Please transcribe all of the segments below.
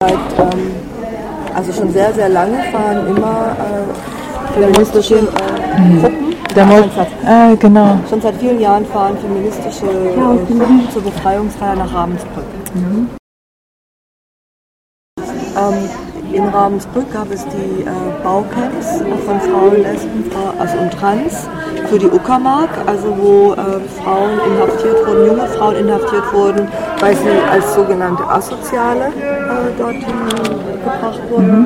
Also schon sehr, sehr lange fahren immer feministische Gruppen. Genau. Schon seit vielen Jahren fahren feministische Gruppen zur Befreiungsfeier nach Ravensbrück. In Ravensbrück gab es die Baucamps von Frauen, Lesben und Trans für die Uckermark, also wo Frauen inhaftiert wurden, junge Frauen inhaftiert wurden, weil sie als sogenannte Asoziale dorthin gebracht wurden.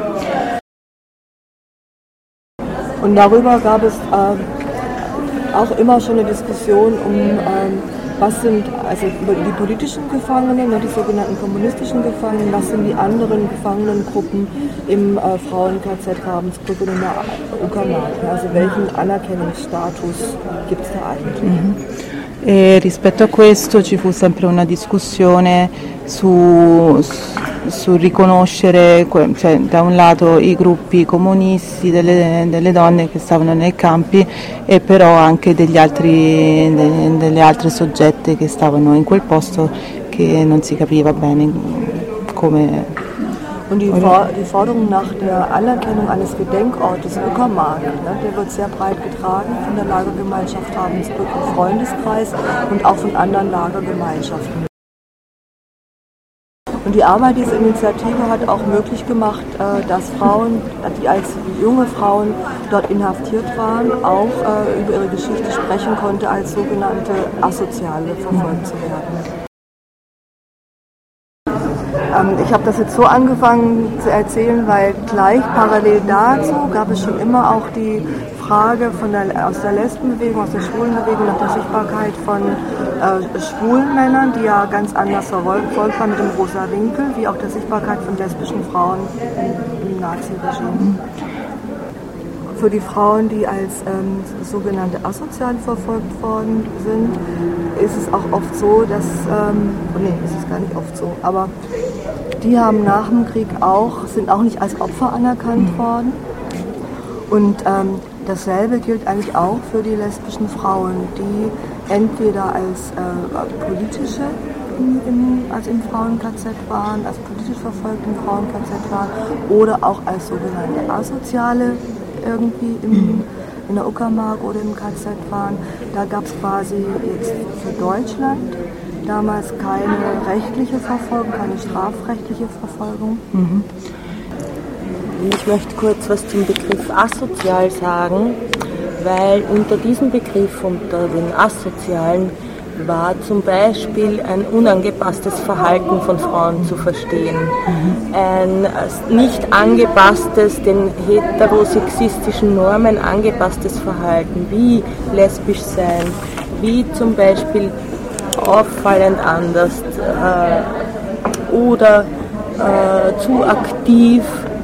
Und darüber gab es auch immer schon eine Diskussion über die politischen Gefangenen, die sogenannten kommunistischen Gefangenen, was sind die anderen Gefangenengruppen im Frauen-KZ Ravensbrück und in der Uckermark, also welchen Anerkennungsstatus gibt es da eigentlich? E rispetto a questo ci fu sempre una discussione su riconoscere, cioè, da un lato i gruppi comunisti delle donne che stavano nei campi e però anche delle altre soggette che stavano in quel posto che non si capiva bene come. Und die Forderung nach der Anerkennung eines Gedenkortes Uckermark, der wird sehr breit getragen von der Lagergemeinschaft Ravensbrück im Freundeskreis und auch von anderen Lagergemeinschaften. Und die Arbeit dieser Initiative hat auch möglich gemacht, dass Frauen, die als junge Frauen dort inhaftiert waren, auch über ihre Geschichte sprechen konnte, als sogenannte Asoziale verfolgt zu werden. Ich habe das jetzt so angefangen zu erzählen, weil gleich parallel dazu gab es schon immer auch die Frage aus der Lesbenbewegung, aus der Schwulenbewegung nach der Sichtbarkeit von schwulen Männern, die ja ganz anders verfolgt waren mit dem rosa Winkel, wie auch der Sichtbarkeit von lesbischen Frauen im Nazi-Regime. Für die Frauen, die als sogenannte Asozial verfolgt worden sind, ist es auch oft so, dass, es ist gar nicht oft so, aber die haben nach dem Krieg sind auch nicht als Opfer anerkannt worden. Und dasselbe gilt eigentlich auch für die lesbischen Frauen, die entweder als politische im Frauen-KZ waren, als politisch verfolgt im Frauen-KZ waren oder auch als sogenannte Asoziale irgendwie in der Uckermark oder im KZ waren. Da gab es quasi jetzt für Deutschland damals keine rechtliche Verfolgung, keine strafrechtliche Verfolgung. Ich möchte kurz was zum Begriff asozial sagen, weil unter diesem Begriff, unter den Asozialen, war zum Beispiel ein unangepasstes Verhalten von Frauen zu verstehen. Ein nicht angepasstes, den heterosexistischen Normen angepasstes Verhalten, wie lesbisch sein, wie zum Beispiel auffallend anders oder zu aktiv,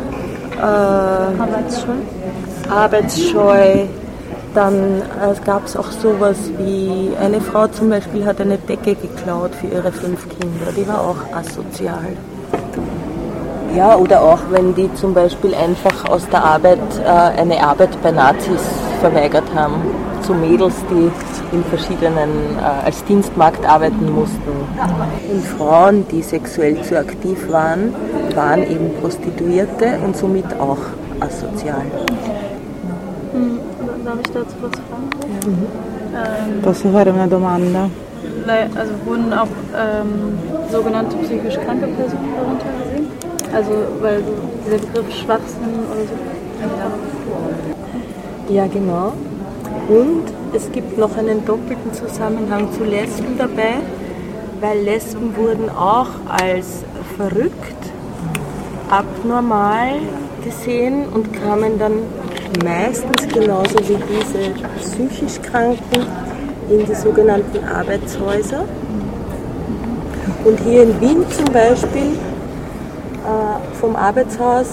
arbeitsscheu. Dann gab es auch sowas wie, eine Frau zum Beispiel hat eine Decke geklaut für ihre 5 Kinder, die war auch asozial. Ja, oder auch wenn die zum Beispiel einfach aus der Arbeit eine Arbeit bei Nazis verweigert haben, zu Mädels, die in verschiedenen, als Dienstmagd arbeiten mussten. Und Frauen, die sexuell zu aktiv waren, waren eben Prostituierte und somit auch asozial. Darf ich dazu was fragen? Posso fare una domanda? Also wurden auch sogenannte psychisch kranke Personen darunter gesehen? Also weil dieser Begriff Schwachsinn oder so. Ja, genau. Und es gibt noch einen doppelten Zusammenhang zu Lesben dabei, weil Lesben wurden auch als verrückt, abnormal gesehen und kamen dann meistens genauso wie diese psychisch Kranken in die sogenannten Arbeitshäuser. Und hier in Wien zum Beispiel vom Arbeitshaus,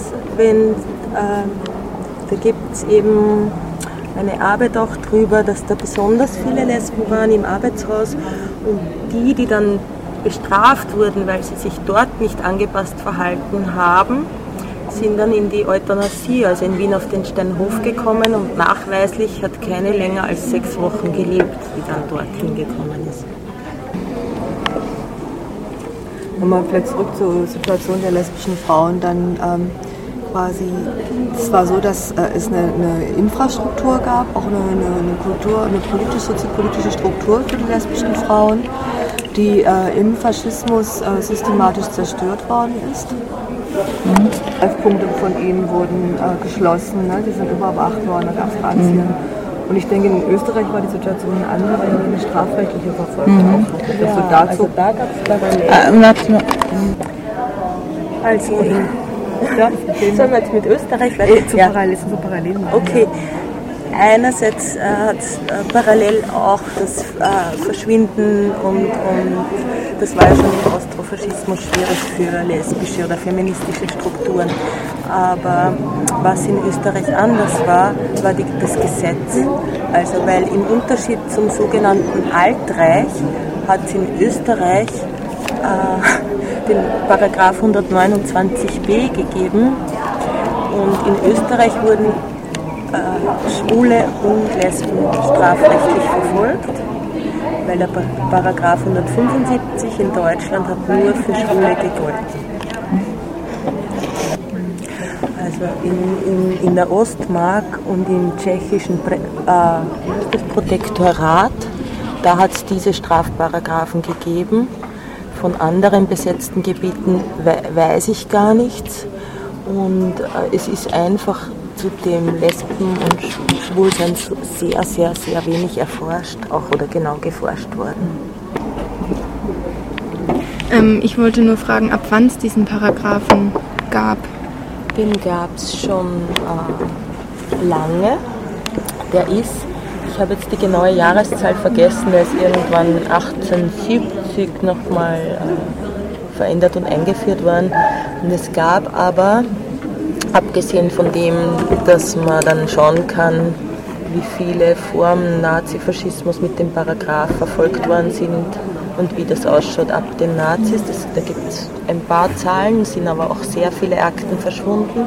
da gibt es eben eine Arbeit auch drüber, dass da besonders viele Lesben waren im Arbeitshaus und die dann bestraft wurden, weil sie sich dort nicht angepasst verhalten haben, sind dann in die Euthanasie, also in Wien auf den Steinhof gekommen und nachweislich hat keine länger als 6 Wochen gelebt, die dann dorthin gekommen ist. Nochmal vielleicht zurück zur Situation der lesbischen Frauen, dann quasi, es war so, dass es eine Infrastruktur gab, auch eine Kultur, eine soziopolitische Struktur für die lesbischen Frauen, die im Faschismus systematisch zerstört worden ist. 11 Punkte von ihnen wurden geschlossen, ne? Die sind überwacht worden, da gab es Razzien. Und ich denke, in Österreich war die Situation eine andere, weil eine strafrechtliche Verfolgung auch. Ja, Also dazu, da gab es parallel. Also, sollen wir jetzt mit Österreich weiter? zu Parallelen. Okay. Einerseits hat parallel auch das Verschwinden und das war ja schon im Austrofaschismus schwierig für lesbische oder feministische Strukturen. Aber was in Österreich anders war das Gesetz. Also weil im Unterschied zum sogenannten Altreich hat es in Österreich den Paragraph 129b gegeben und in Österreich wurden Schwule und Lesben strafrechtlich verfolgt, weil der Paragraph 175 in Deutschland hat nur für Schwule gegolten. Also in der Ostmark und im tschechischen Protektorat, da hat es diese Strafparagraphen gegeben. Von anderen besetzten Gebieten weiß ich gar nichts. Und es ist einfach zu dem Lesben- und Schwulsein sehr, sehr, sehr wenig erforscht, auch oder genau geforscht worden. Ich wollte nur fragen, ab wann es diesen Paragraphen gab. Den gab es schon lange. Der ist, ich habe jetzt die genaue Jahreszahl vergessen, der ist irgendwann 1870 nochmal verändert und eingeführt worden. Und es gab aber, abgesehen von dem, dass man dann schauen kann, wie viele Formen Nazifaschismus mit dem Paragraph verfolgt worden sind und wie das ausschaut ab den Nazis. Da gibt es ein paar Zahlen, sind aber auch sehr viele Akten verschwunden.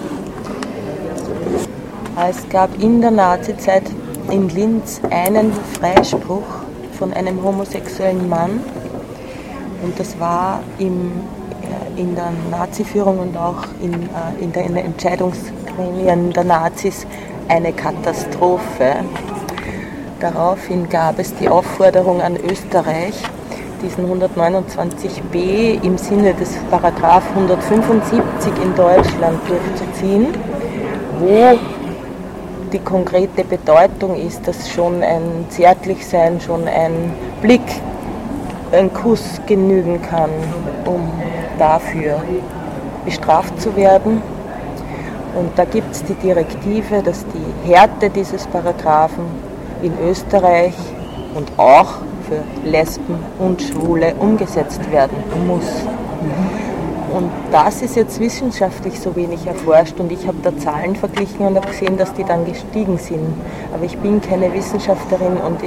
Es gab in der Nazizeit in Linz einen Freispruch von einem homosexuellen Mann und das war in der Naziführung und auch in den Entscheidungsgremien der Nazis eine Katastrophe. Daraufhin gab es die Aufforderung an Österreich, diesen 129b im Sinne des Paragraph 175 in Deutschland durchzuziehen, wo die konkrete Bedeutung ist, dass schon ein Zärtlichsein, schon ein Blick, ein Kuss genügen kann, um dafür bestraft zu werden. Und da gibt es die Direktive, dass die Härte dieses Paragraphen in Österreich und auch für Lesben und Schwule umgesetzt werden muss. Und das ist jetzt wissenschaftlich so wenig erforscht und ich habe da Zahlen verglichen und habe gesehen, dass die dann gestiegen sind. Aber ich bin keine Wissenschaftlerin und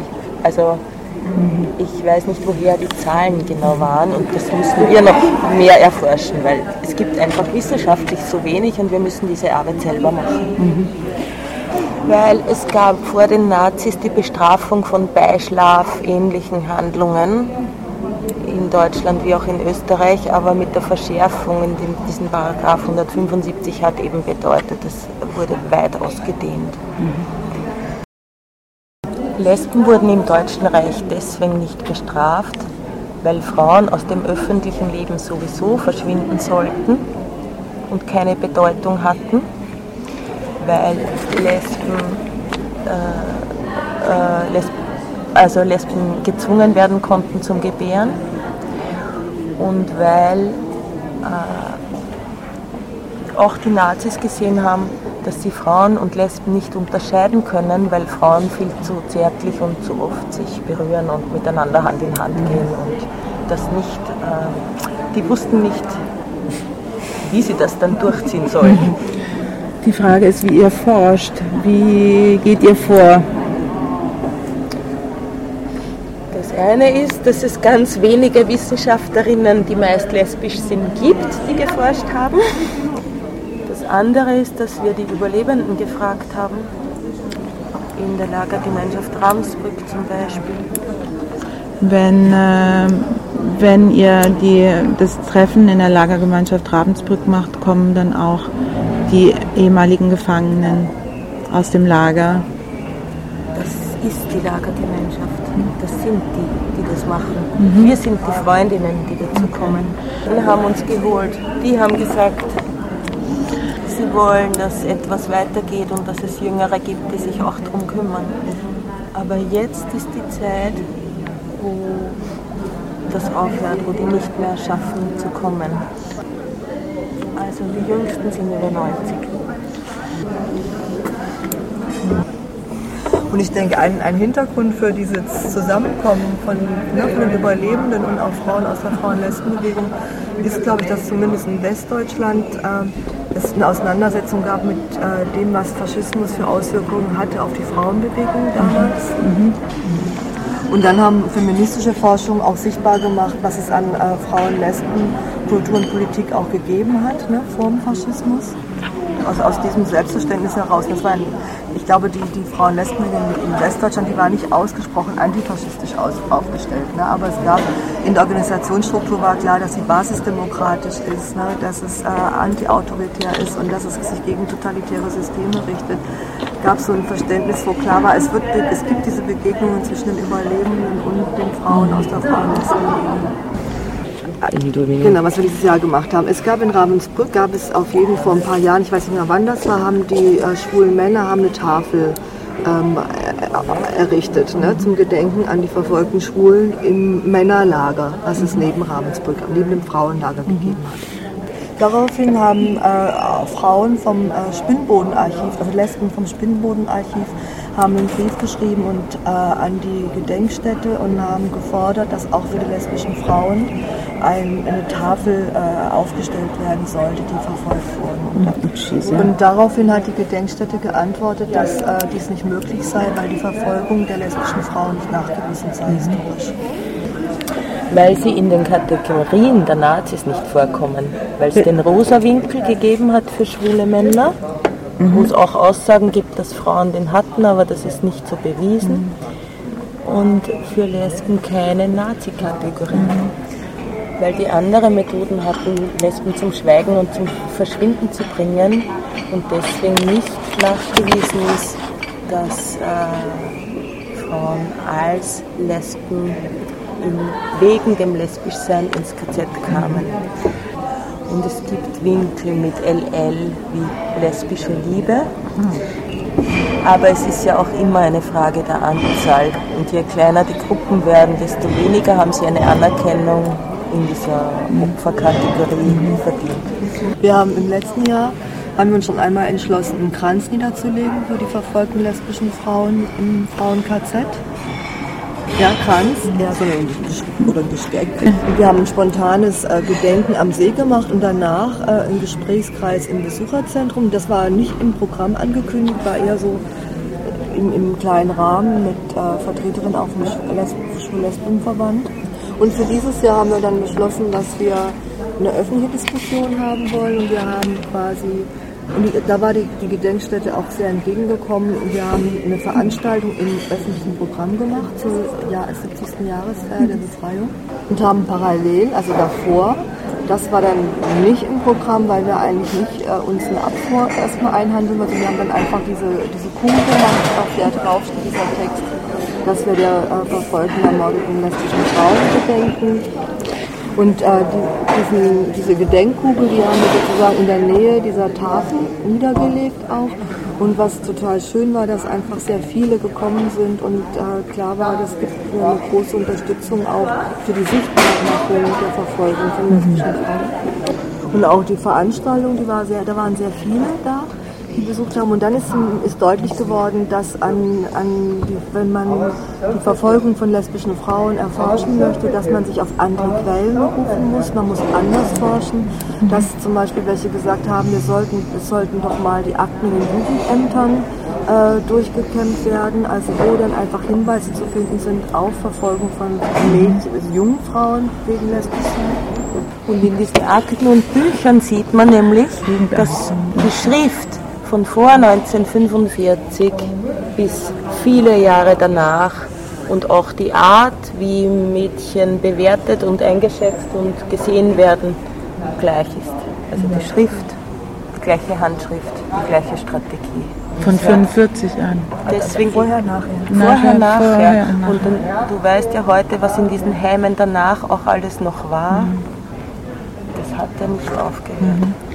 ich weiß nicht, woher die Zahlen genau waren und das müssen wir noch mehr erforschen, weil es gibt einfach wissenschaftlich so wenig und wir müssen diese Arbeit selber machen. Weil es gab vor den Nazis die Bestrafung von Beischlaf-ähnlichen Handlungen in Deutschland wie auch in Österreich, aber mit der Verschärfung in diesem Paragraph 175 hat eben bedeutet, es wurde weit ausgedehnt. Lesben wurden im Deutschen Reich deswegen nicht bestraft, weil Frauen aus dem öffentlichen Leben sowieso verschwinden sollten und keine Bedeutung hatten, weil Lesben gezwungen werden konnten zum Gebären und weil auch die Nazis gesehen haben, dass sie Frauen und Lesben nicht unterscheiden können, weil Frauen viel zu zärtlich und zu oft sich berühren und miteinander Hand in Hand gehen und das nicht, die wussten nicht, wie sie das dann durchziehen sollen. Die Frage ist, wie ihr forscht. Wie geht ihr vor? Das eine ist, dass es ganz wenige Wissenschaftlerinnen, die meist lesbisch sind, gibt, die geforscht haben. Das andere ist, dass wir die Überlebenden gefragt haben, in der Lagergemeinschaft Ravensbrück zum Beispiel. Wenn wenn ihr das Treffen in der Lagergemeinschaft Ravensbrück macht, kommen dann auch die ehemaligen Gefangenen aus dem Lager? Das ist die Lagergemeinschaft. Das sind die das machen. Wir sind die Freundinnen, die dazu kommen. Wir haben uns geholt. Die haben gesagt, sie wollen, dass etwas weitergeht und dass es Jüngere gibt, die sich auch darum kümmern. Aber jetzt ist die Zeit, wo das aufhört, wo die nicht mehr schaffen zu kommen. Also die Jüngsten sind über 90. Und ich denke, ein Hintergrund für dieses Zusammenkommen von den Überlebenden und auch Frauen aus der Frauen-Lesben-Bewegung ist, glaube ich, dass zumindest in Westdeutschland es eine Auseinandersetzung gab mit dem, was Faschismus für Auswirkungen hatte auf die Frauenbewegung damals. Und dann haben feministische Forschungen auch sichtbar gemacht, was es an Frauen, Lesben, Kultur und Politik auch gegeben hat, vor dem Faschismus. Also aus diesem Selbstverständnis heraus. Das war ich glaube, die Frauen, Lesben in Westdeutschland, die waren nicht ausgesprochen antifaschistisch aufgestellt. Aber es gab, in der Organisationsstruktur war klar, dass sie basisdemokratisch ist, dass es antiautoritär ist und dass es sich gegen totalitäre Systeme richtet. Es gab so ein Verständnis, wo klar war, es gibt diese Begegnungen zwischen den Überlebenden und den Frauen aus der Frauen-Lesben-Bewegung. Genau, was wir dieses Jahr gemacht haben. Es gab in Ravensbrück, auf jeden Fall vor ein paar Jahren, ich weiß nicht mehr wann das war, haben die schwulen Männer eine Tafel errichtet, zum Gedenken an die verfolgten Schwulen im Männerlager, was es neben Ravensbrück, neben dem Frauenlager gegeben hat. Daraufhin haben Frauen vom Spinnbodenarchiv, also Lesben vom Spinnbodenarchiv, haben einen Brief geschrieben und an die Gedenkstätte und haben gefordert, dass auch für die lesbischen Frauen eine Tafel aufgestellt werden sollte, die verfolgt wurden. Und daraufhin hat die Gedenkstätte geantwortet, dass dies nicht möglich sei, weil die Verfolgung der lesbischen Frauen nicht nachgewiesen sei historisch. Weil sie in den Kategorien der Nazis nicht vorkommen. Weil es den Rosa-Winkel gegeben hat für schwule Männer, wo es auch Aussagen gibt, dass Frauen den hatten, aber das ist nicht so bewiesen. Und für Lesben keine Nazi-Kategorien. Weil die andere Methoden hatten, Lesben zum Schweigen und zum Verschwinden zu bringen und deswegen nicht nachgewiesen ist, dass Frauen als Lesben wegen dem Lesbischsein ins KZ kamen. Und es gibt Winkel mit LL wie lesbische Liebe. Aber es ist ja auch immer eine Frage der Anzahl. Und je kleiner die Gruppen werden, desto weniger haben sie eine Anerkennung in dieser Opferkategorie verdient. Wir haben im letzten Jahr uns schon einmal entschlossen, einen Kranz niederzulegen für die verfolgten lesbischen Frauen im Frauen-KZ. Ja, Kranz, oder Gesteck. Wir haben ein spontanes Gedenken am See gemacht und danach einen Gesprächskreis im Besucherzentrum. Das war nicht im Programm angekündigt, war eher so im kleinen Rahmen mit Vertreterinnen auch vom Schwul-Lesben-Verband. Und für dieses Jahr haben wir dann beschlossen, dass wir eine öffentliche Diskussion haben wollen und wir haben quasi, da war die Gedenkstätte auch sehr entgegengekommen und wir haben eine Veranstaltung im öffentlichen Programm gemacht zur 70. Jahresfeier der Befreiung und haben parallel, also davor, das war dann nicht im Programm, weil wir eigentlich nicht uns eine Abfuhr erstmal einhandeln wollten, wir haben dann einfach diese Kugel gemacht, auf der draufsteht dieser Text, dass wir der verfolgten, ermordeten lesbischen Frauen gedenken. Und diese Gedenkkugel, die haben wir sozusagen in der Nähe dieser Tafel niedergelegt auch. Und was total schön war, dass einfach sehr viele gekommen sind und klar war, es gibt eine große Unterstützung auch für die Sichtbarmachung der Verfolgung von lesbischen Frauen. Und auch die Veranstaltung, da waren sehr viele da, die besucht haben. Und dann ist deutlich geworden, dass wenn man die Verfolgung von lesbischen Frauen erforschen möchte, dass man sich auf andere Quellen berufen muss. Man muss anders forschen. Dass zum Beispiel welche gesagt haben, es sollten doch mal die Akten in den Jugendämtern durchgekämmt werden, also wo dann einfach Hinweise zu finden sind auf Verfolgung von jungen Frauen wegen Lesbischsein. Und in diesen Akten und Büchern sieht man nämlich, dass die Schrift von vor 1945 bis viele Jahre danach Und auch die Art, wie Mädchen bewertet und eingeschätzt und gesehen werden, gleich ist. Also die Schrift, die gleiche Handschrift, die gleiche Strategie. Von 45 an. Deswegen Vorher, nachher. Vorher, nachher. Vorher. Und dann, du weißt ja heute, was in diesen Heimen danach auch alles noch war. Das hat ja nicht aufgehört.